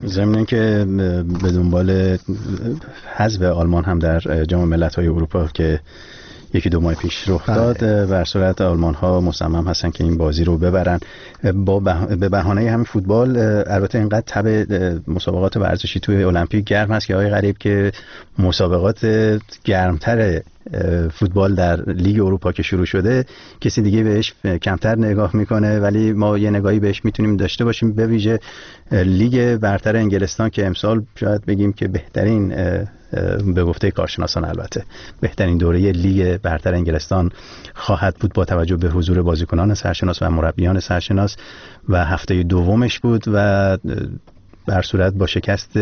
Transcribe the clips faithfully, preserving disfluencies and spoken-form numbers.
ضمن که به دنبال حذف آلمان هم در جام ملت‌های اروپا که یکی دو ماه پیش رخ داد، بر صورت آلمان ها مصمم هستن که این بازی رو ببرن با به بهانه همین فوتبال. البته اینقدر تب مسابقات ورزشی توی المپیک گرم هست که آقای غریب که مسابقات گرمتر فوتبال در لیگ اروپا که شروع شده کسی دیگه بهش کمتر نگاه میکنه، ولی ما یه نگاهی بهش میتونیم داشته باشیم، به ویژه لیگ برتر انگلستان که امسال شاید بگیم که بهترین، به گفته کارشناسان البته بهترین دوره لیگ برتر انگلستان خواهد بود با توجه به حضور بازیکنان سرشناس و مربیان سرشناس و هفته دومش بود و بر صورت با شکست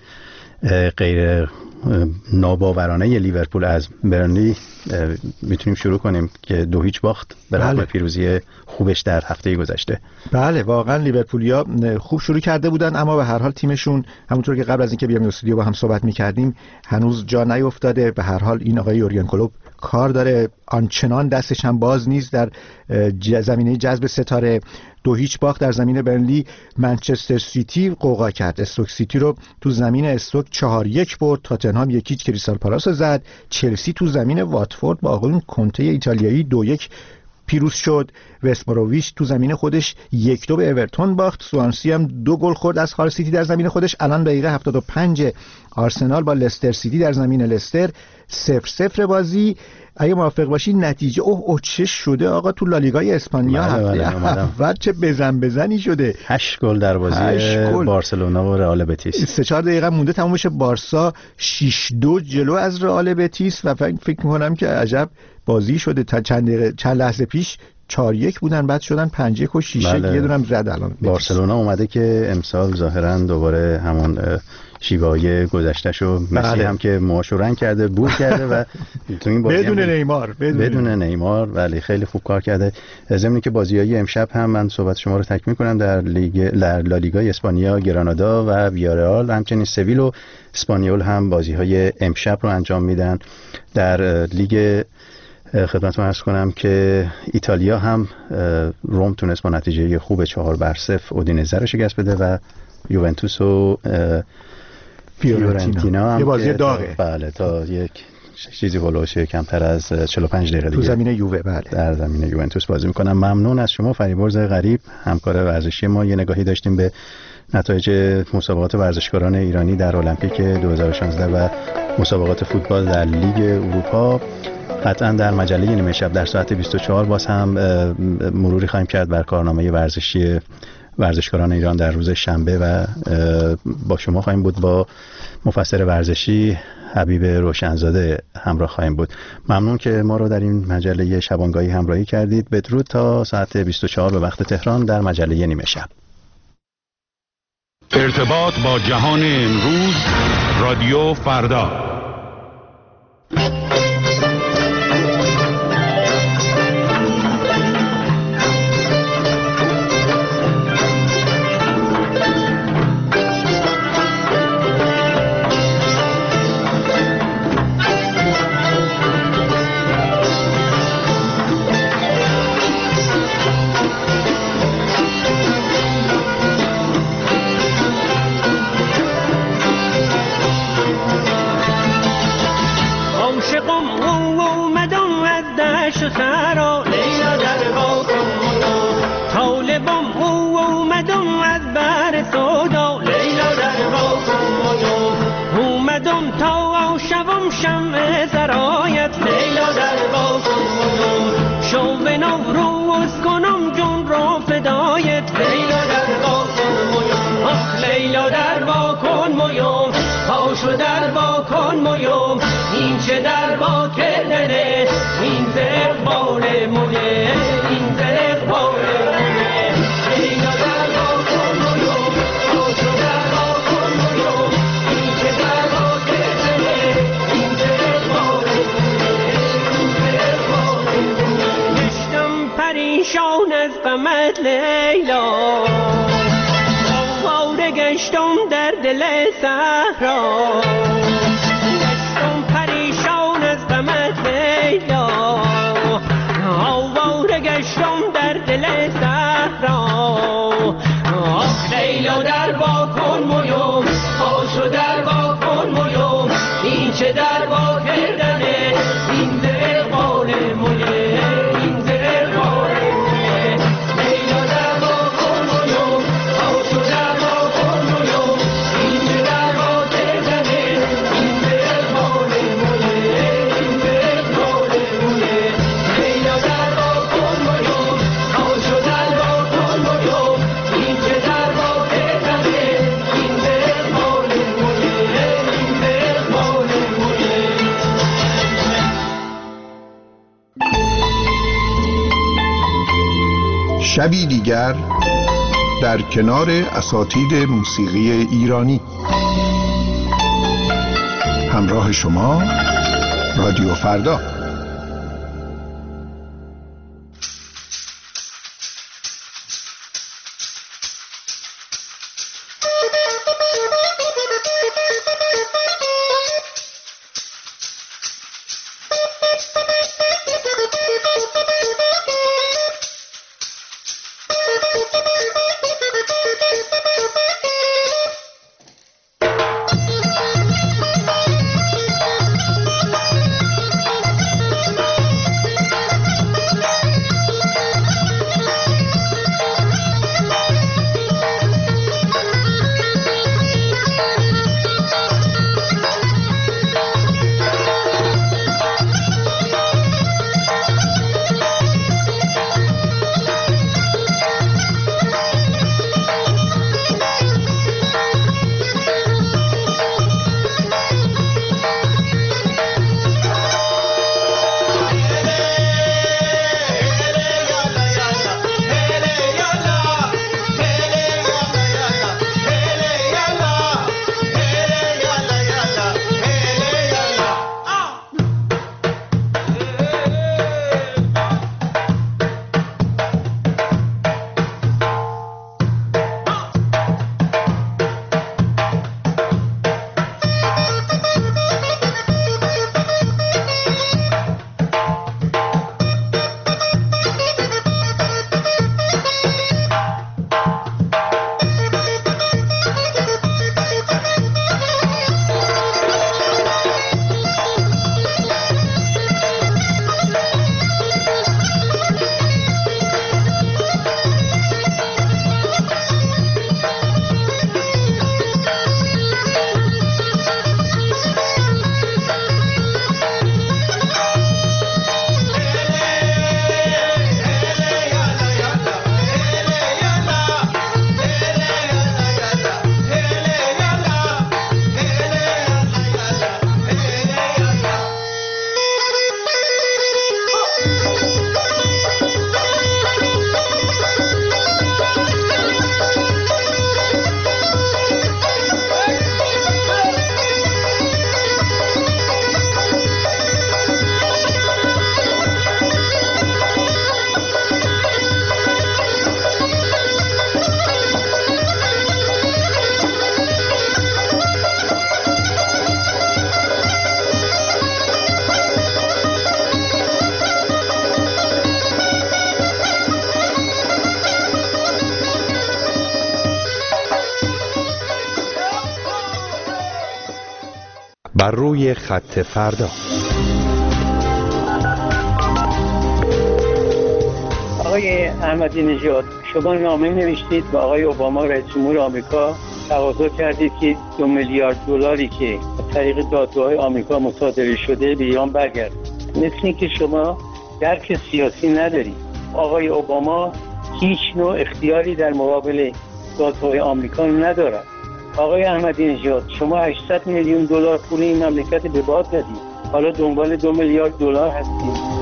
غیر ناباورانه لیورپول از برنلی میتونیم شروع کنیم که دو هیچ باخت به رغم بله. پیروزی خوبش در هفته گذشته. بله واقعا لیورپولیا خوب شروع کرده بودن، اما به هر حال تیمشون همونطور که قبل از اینکه بیام استودیو با هم صحبت می‌کردیم هنوز جا نیافتاده. به هر حال این آقای یورگن کلوپ کار داره، آنچنان دستش هم باز نیست در زمینه جذب ستاره. دو هیچ باخت در زمین برنلی. منچستر سیتی قوقا کرد، استوک سیتی رو تو زمین استوک چهار یک برد. تاتنهام یکیچ کریستال پالاس زد. چلسی تو زمین واتفورد با آقایون کنته ایتالیایی دو یک پیروز شد. وستبروویچ تو زمین خودش یک دو به اورتون باخت. سوانسی هم دو گل خورد از هال سیتی در زمین خودش. الان دقیقه هفتاد و پنج آرسنال با لستر سیتی در زمین لستر صفر صفر بازی. اگه موافق باشی نتیجه اوه اوه چه شده آقا تو لالیگای اسپانیا هفته اول چه بزن بزنی شده. هشت گل در بازی بارسلونا و رئال بتیس. سه چهار دقیقه مونده تموم بشه. بارسا شش دو جلو از رئال بتیس و فکر می‌کنم که عجب بازی شده. تا چند دقیقه چند لحظه پیش چهار یک بودن بعد شدن پنج یک و شش یک. یه دونم زد الان بارسلونا اومده که امسال ظاهرا دوباره همون شیوای گذشتهشو مسی بله. هم که موهاشو رنگ کرده بور کرده و تو این بازی بدون نیمار بدون, بدون نیمار ولی خیلی خوب کار کرده. ضمن که بازی‌های امشب هم من صحبت شما رو تکمیل کنم در لیگ در لالیگای اسپانیا گرانادا و ویارئال همچنین سویل و اسپانیول هم بازی‌های امشب رو انجام میدن. در لیگ خدمتتون عرض کنم که ایتالیا هم روم تونست با نتیجه خوب چهار بر صفر اودینزه رو شکست بده و یوونتوس و فیورنتینا هم یه بازی داغه. بله تا یک چیزی هولوش کمتر از چهل و پنج دقیقه دیگه تو زمین یووه بله در زمین یوونتوس بازی میکنم. ممنون از شما فریبرز غریب همکار ورزشی ما. یه نگاهی داشتیم به نتایج مسابقات ورزشکاران ایرانی در المپیک دو هزار و شانزده و مسابقات فوتبال در لیگ اروپا. قطعا در مجله نیمه شب در ساعت بیست و چهار باز هم مروری خواهیم کرد بر کارنامه ورزشی ورزشکاران ایران در روز شنبه و با شما خواهیم بود. با مفسر ورزشی حبیب روشنزاده همراه خواهیم بود. ممنون که ما رو در این مجله شبانگاهی همراهی کردید. بدرود تا ساعت بیست و چهار به وقت تهران در مجله نیمه شب. ارتباط با جهان امروز، رادیو فردا. لیلا آواره گشتم در دل صحرا، گشتم پریشان از غمت لیلا، آواره گشتم در دل صحرا. آخ لیلا در وا کن مویوم چه در با کردنه این در قول موله این در قول موله لیلا در با کن مولو او تو در با کن مولو این چه در با کردنه این در قول موله این در قول موله لیلا در با کن مولو او تو در با کن مولو این چه در با کردنه این در قول موله این در قول موله. شبی دیگر در کنار اساتید موسیقی ایرانی. همراه شما رادیو فردا. بر روی خط فردا. آقای احمدی نژاد، شما نامه نوشتید به آقای اوباما رئیس جمهور آمریکا، تقاضا کردید که دو میلیارد دلاری که از طریق دادگاه‌های آمریکا مصادره شده به ایران برگرده. مثل اینکه شما درک سیاسی ندارید. آقای اوباما هیچ نوع اختیاری در مقابل دادگاه‌های آمریکا ندارد. آقای احمدی نژاد، شما هشتصد میلیون دلار پول این مملکت به باد دادید. حالا دنبال دو میلیارد دلار هستید.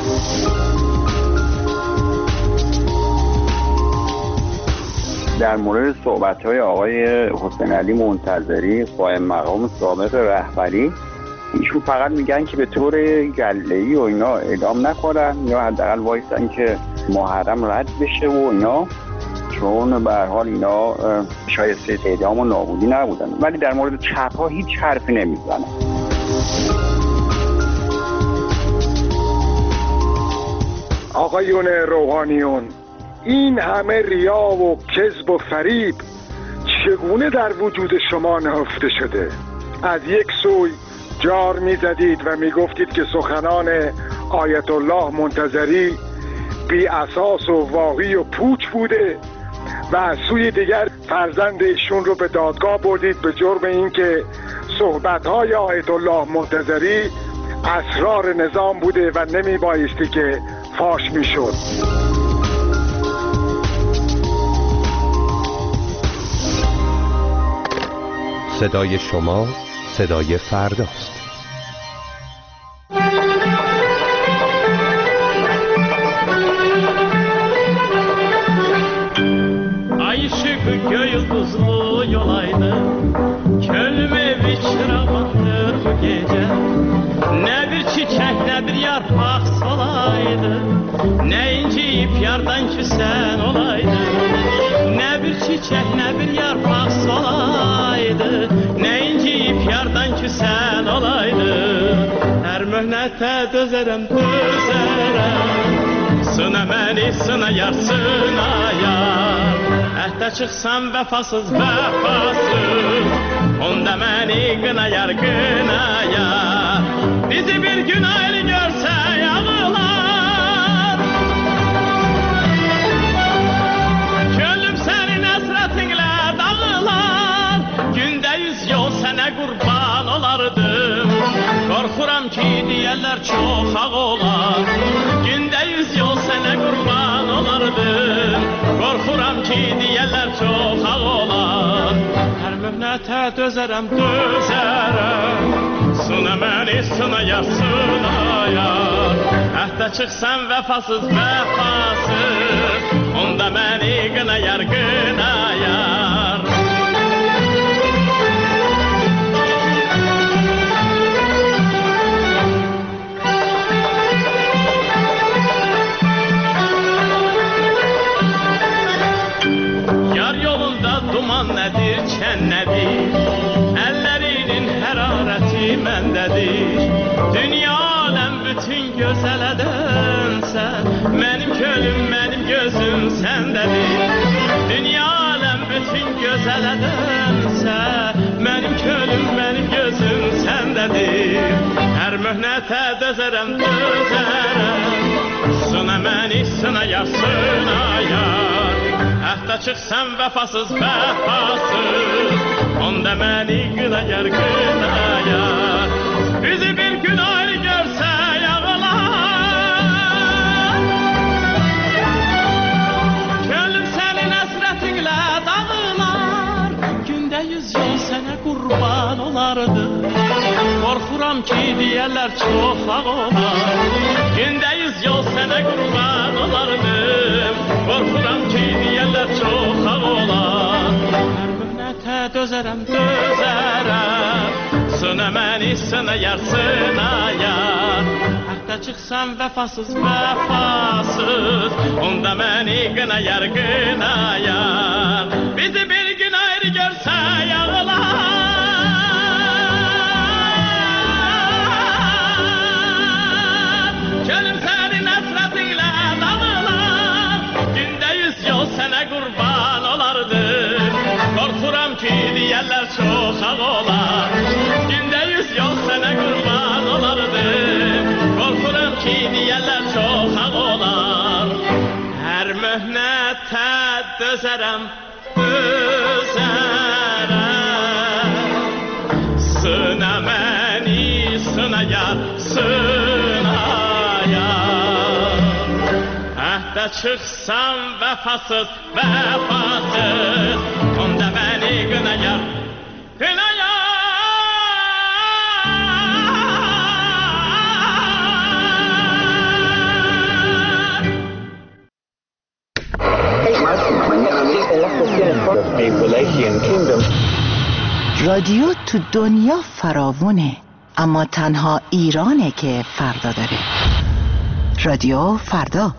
در مورد صحبت‌های آقای حسین علی منتظری قائم مقام سابق رهبری، ایشون فقط میگن که به طور گله‌ای و اینا اعدام نکنن یا حداقل وایسن که محرم رد بشه و اینا، چون به هر حال اینا شایسته اعدام و نابودی نبودن. ولی در مورد چپ‌ها هیچ حرفی نمیزنن. آقایون روحانیون، این همه ریا و کذب و فریب چگونه در وجود شما نهفته شده؟ از یک سوی جار میزدید و میگفتید که سخنان آیت الله منتظری بی اساس و واقعی و پوچ بوده و از سوی دیگر فرزند ایشون رو به دادگاه بردید به جرم اینکه صحبت‌های آیت الله منتظری اسرار نظام بوده و نمی بایستی که فاش میشد. صدای شما صدای فرداست. Ay ışığı göğü yıldızlı yolaydı, könlüme bir çırağındır bu gece. Ne bir çiçek ne bir yarpak solaydı, ne inciyip yardan küsen olaydı. Ne bir çiçek ne bir yarpak solaydı, ne inciyip yardan küsen olaydı. Her mühnete dözerem dözerem, sına məni sına yar sına yar. Əhdə çıxsam vəfasız vəfasız, onda məni qına yar qına yar. Bizi bir gün ayrı görsə yağılar, könlüm sənin əsrətinlə dağılar. Gündə yüz yol sənə qurban olardım, qorxuram ki deyərlər çox ağ olar. Gündə yüz yol sənə qurban olardım, qorxuram ki deyərlər çox ağ olar. Hər möhnətə dözərəm, dözərəm, sına məni sına yar sına yar. Əhdə çıxsam vəfasız vəfasız, onda məni qına yar qına yar. Duman nədir, çən nədir, əllərinin hərarəti məndədir. Dünya aləm bütün gözələdənsə, mənim könlüm, mənim gözüm səndədir. Dünya aləm bütün gözələdənsə, mənim könlüm, mənim gözüm səndədir. Hər möhnətə dözərəm, dözərəm, sına məni sına yar, sına yar. Əhdə çıxsam vəfasız vəfasız, onda məni qına yar qına yar. Bizi bir gün ayrı görsə yağılar, könlüm sənin əsrətinlə dağılar. Gündə yüz yol sənə qurban olardı, qorxuram ki deyərlər çox ağ olar. Gündə yüz yol sənə qurban olardım, qorxuram ki deyərlər çox ağ olar. Hər möhnətə dözərəm, dözərəm, sına məni sına yar, sına yar. Əhdə çıxsam vəfasız vəfasız, onda məni qına yar, qına yar. Bizi bir gün ayrı görsə yağılar, könlüm sənin əsrətinlə dağılar. Gündə yüz yol sənə qurban olardım, qorxuram ki deyərlər çox ağ olar. Gündə yüz yol sənə qurban olardım, qorxuram ki deyərlər çox ağ olar. Hər möhnətə dözərəm, dözərəm, sına məni sına yar, sına yar. Əhdə çıxsam vəfasız vəfasız, onda məni qına yar, qına yar. رادیو تو دنیا فراوونه، اما تنها ایرانه که فردا داره. رادیو فردا.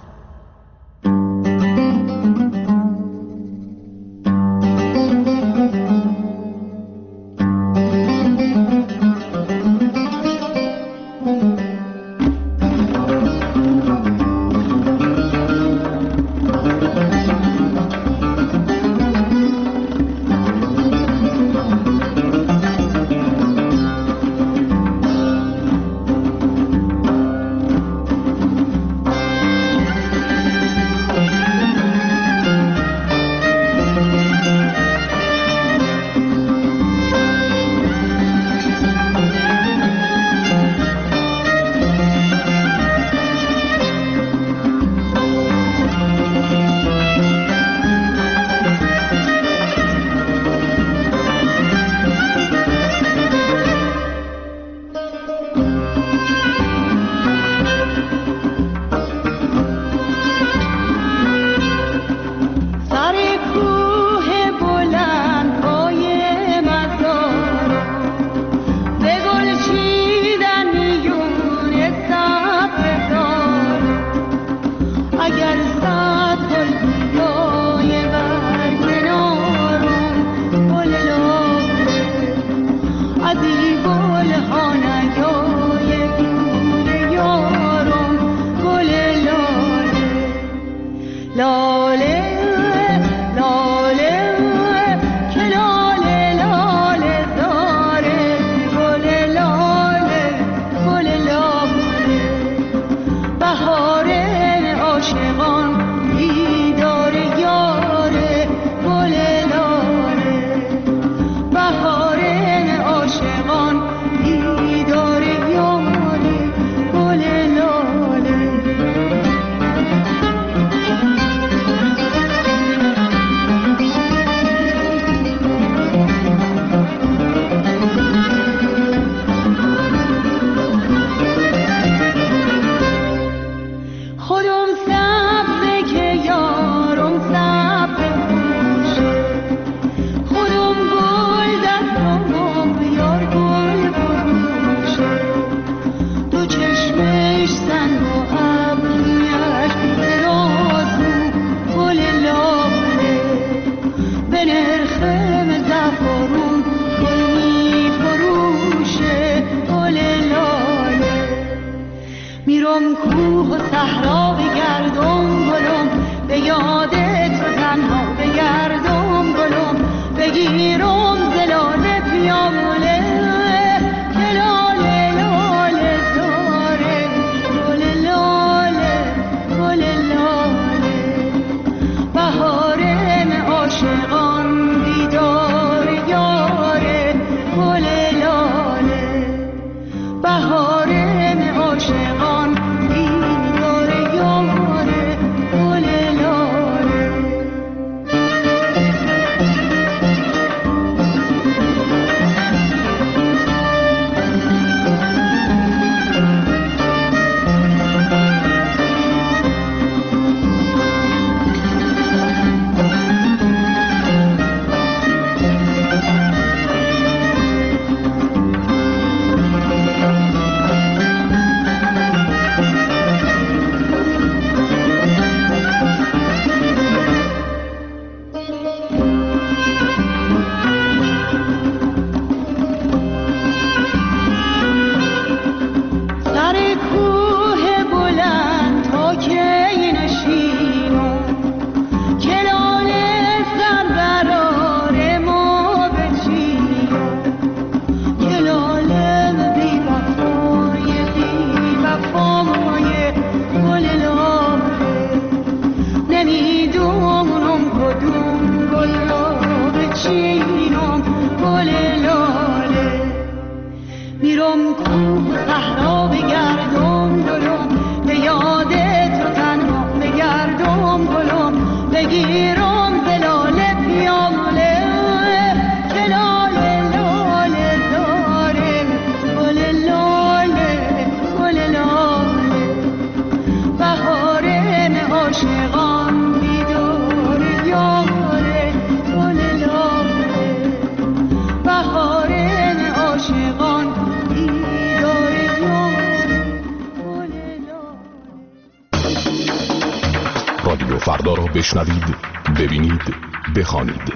رادیو فردا را بشنوید، ببینید، بخوانید.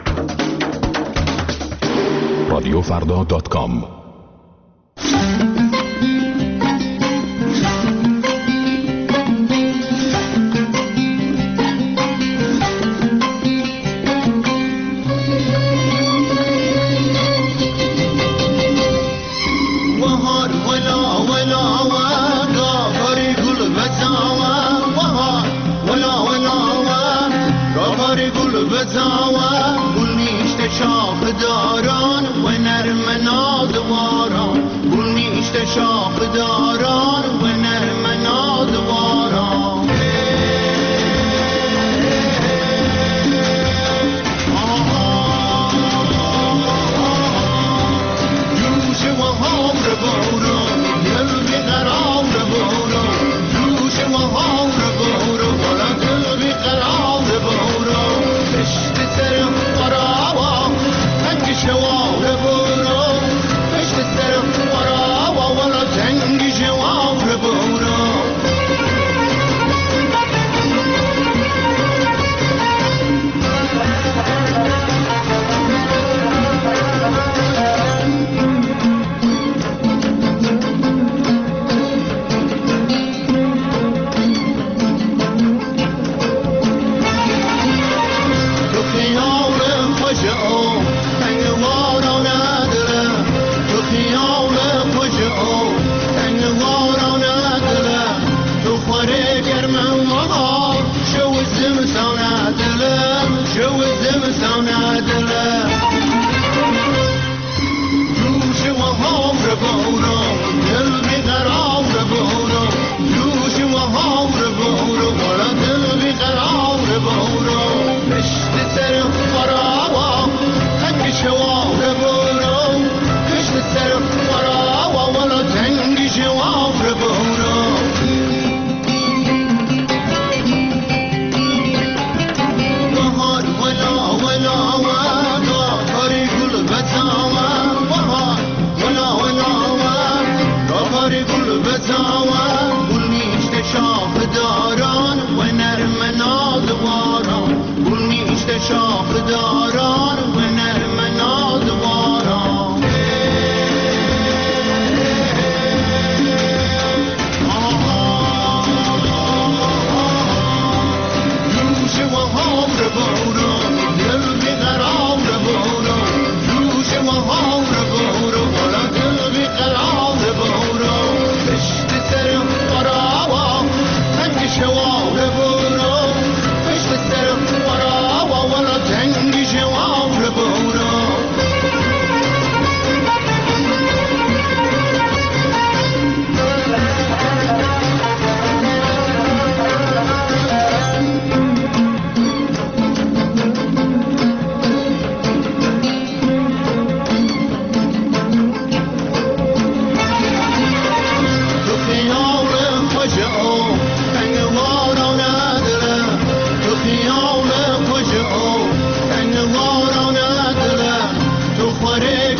رادیو فردا دات کام. شاخ داران و نرم نادوان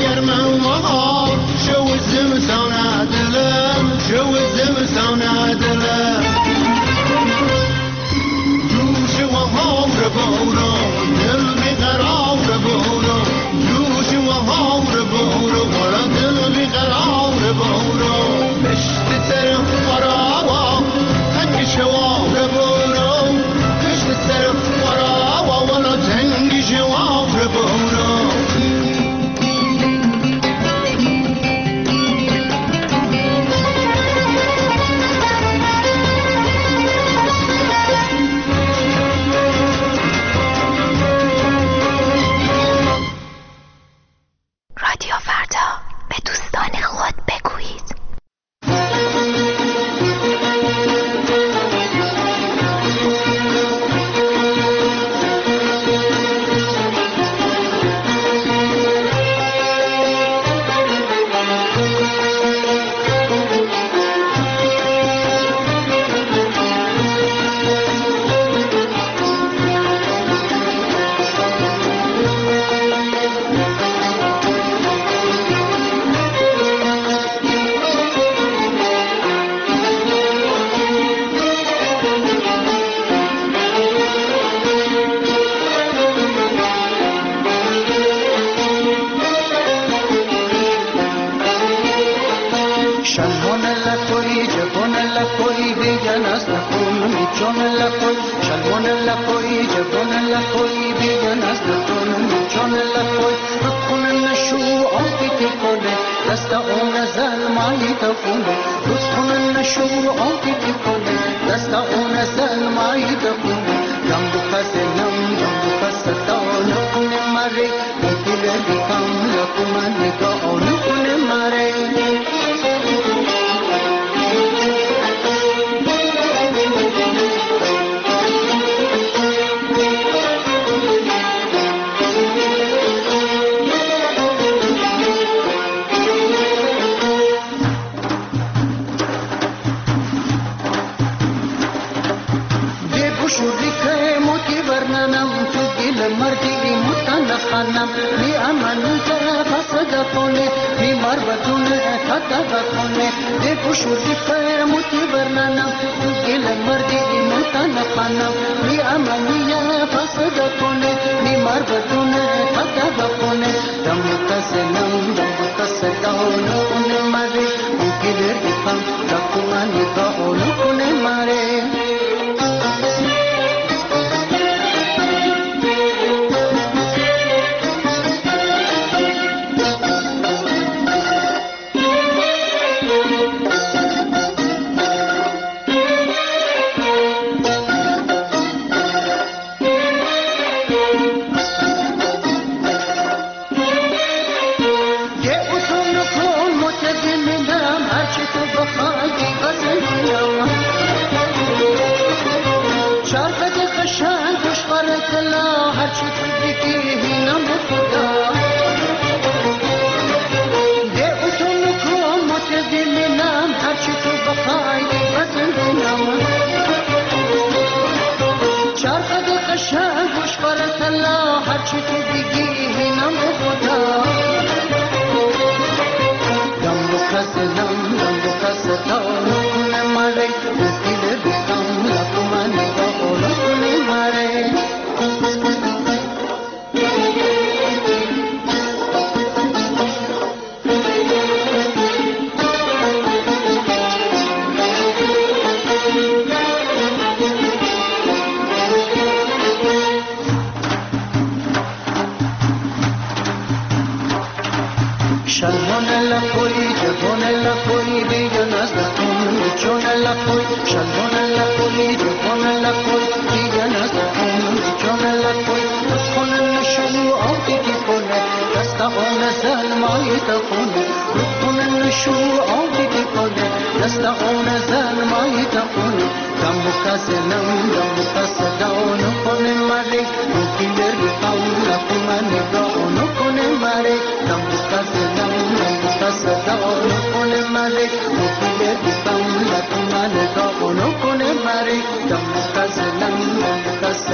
گرمه و مهار شو زمستان عدلم شو زمستان عدلم جوش و هار بارو دل بیقرار بارو جوش و هار بارو ولا دل بیقرار بارو مشت سر فراوا تنگ شوار بارو مشت سر فراوا ولا تنگ شوار بارو رادیو فردا، به دوستان خود بگویید.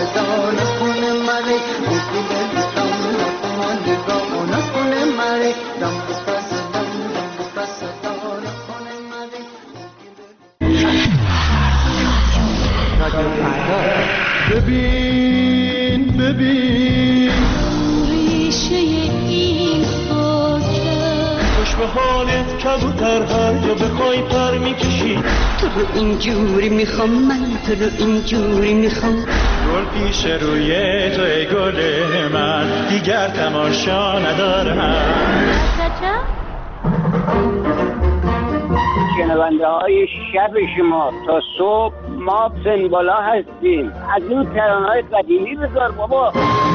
Mare, ببین ببین ریشه این خاکه خوش به حالت کبوتر هر جا بخوای پر میکشی تو رو اینجوری میخوام من تو رو اینجوری میخوام گل پیش روی تو ای گل من دیگر تماشا ندارم شنونده های شب شما تا صبح ما سنبالا هستیم از اون ترانه های قدیمی بذار بابا.